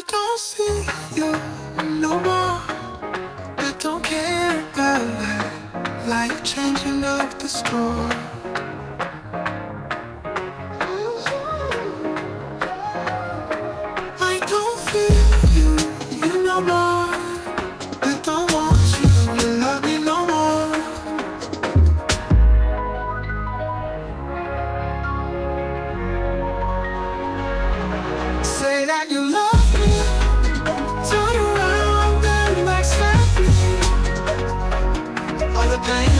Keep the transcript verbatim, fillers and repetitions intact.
don't see you no more. I don't care about that. Like changing up the score. I don't feel you, you no more. I don't want you, you love me no more. Say that you love me, turn around and like slap me. All the pain